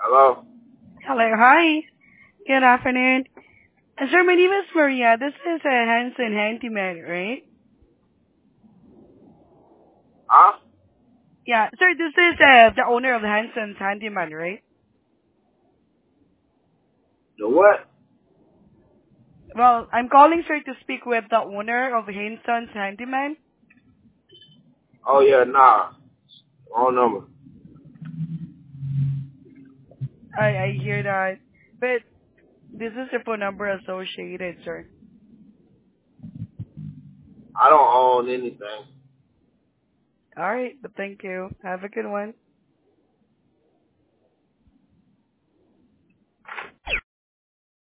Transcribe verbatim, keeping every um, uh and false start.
Hello? Hello, hi. Good afternoon. Uh, Sir, my name is Maria. This is a Hanson handyman, right? Huh? Yeah, sir, this is uh, the owner of Hanson's handyman, right? The what? Well, I'm calling, sir, to speak with the owner of Hanson's handyman. Oh, yeah, nah. Wrong number. I I hear that, but this is the phone number associated, sir. I don't own anything. All right, but thank you. Have a good one.